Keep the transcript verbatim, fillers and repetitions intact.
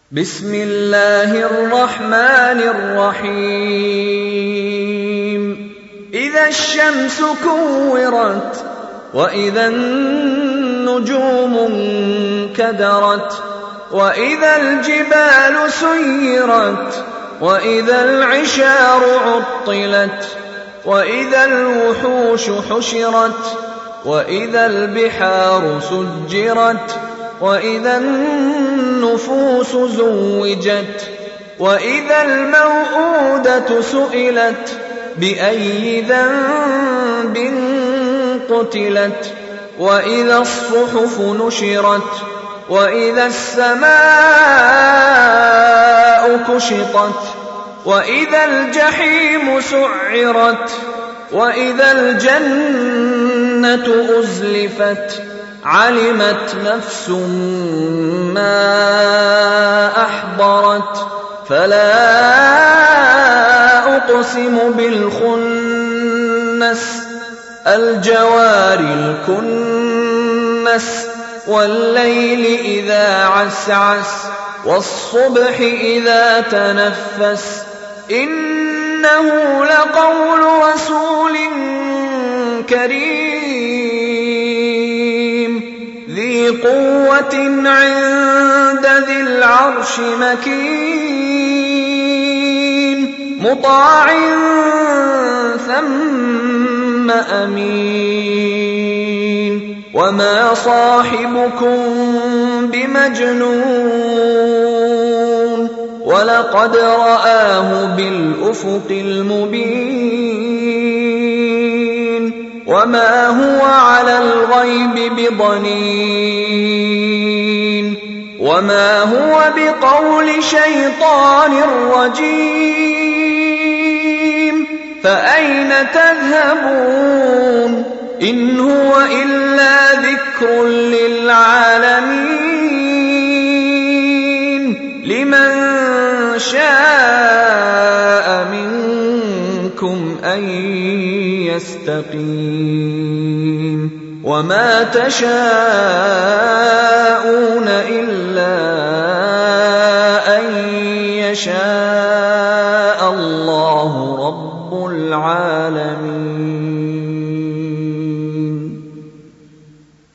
بسم الله الرحمن الرحيم إذا الشمس كورت وإذا النجوم انكدرت وإذا الجبال سيرت وإذا العشار عطلت وإذا الوحوش حشرت وإذا البحار سجرت وإذا النفوس زوجت وإذا الموءودة سئلت بأي ذنب قتلت وإذا الصحف نشرت وإذا السماء كشطت وإذا الجحيم سعرت وإذا الجنة أزلفت علمت نفس ما أحضرت فلا أقسم بالخنس الجوار الكنس والليل إذا عسعس والصبح إذا تنفس إنه لقول رسول كريم ذي قوة عند ذي العرش مكين مطاع ثم أمين وما صاحبكم بمجنون ولقد رآه بالأفق المبين وما هو على الغيب بضنين وما هو بقول شيطان رجيم فأين تذهبون إن هو إلا ذكر للعالمين لمن شاء منكم أن يستقيم وما تشاءون إلا أن يشاء الله رب العالمين.